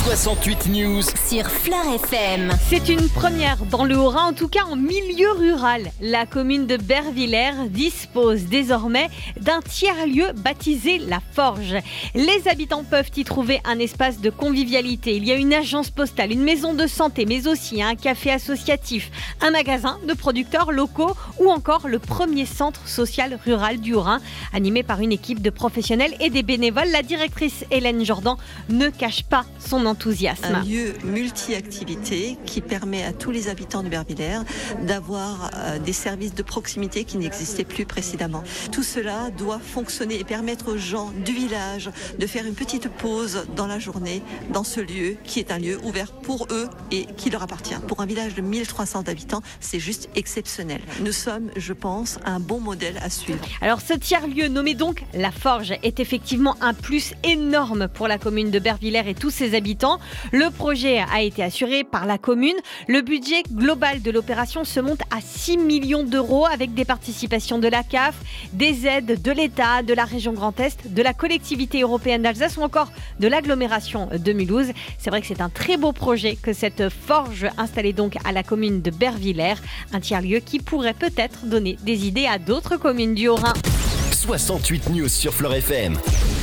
68 News sur Fleur FM. C'est une première dans le Haut-Rhin, en tout cas en milieu rural. La commune de Bervillers dispose désormais d'un tiers-lieu baptisé La Forge. Les habitants peuvent y trouver un espace de convivialité. Il y a une agence postale, une maison de santé, mais aussi un café associatif, un magasin de producteurs locaux ou encore le premier centre social rural du Haut-Rhin, animé par une équipe de professionnels et des bénévoles. La directrice Hélène Jordan ne cache pas son enthousiasme. Un lieu multi-activités qui permet à tous les habitants de Bervillers d'avoir des services de proximité qui n'existaient plus précédemment. Tout cela doit fonctionner et permettre aux gens du village de faire une petite pause dans la journée dans ce lieu qui est un lieu ouvert pour eux et qui leur appartient. Pour un village de 1300 habitants, c'est juste exceptionnel. Nous sommes, je pense, un bon modèle à suivre. Alors ce tiers-lieu nommé donc La Forge est effectivement un plus énorme pour la commune de Bervillers et tous ses habitants. Le projet a été assuré par la commune. Le budget global de l'opération se monte à 6 millions d'euros avec des participations de la CAF, des aides de l'État, de la région Grand Est, de la collectivité européenne d'Alsace ou encore de l'agglomération de Mulhouse. C'est vrai que c'est un très beau projet que cette forge installée donc à la commune de Bervillers, un tiers-lieu qui pourrait peut-être donner des idées à d'autres communes du Haut-Rhin. 68 News sur Fleur FM.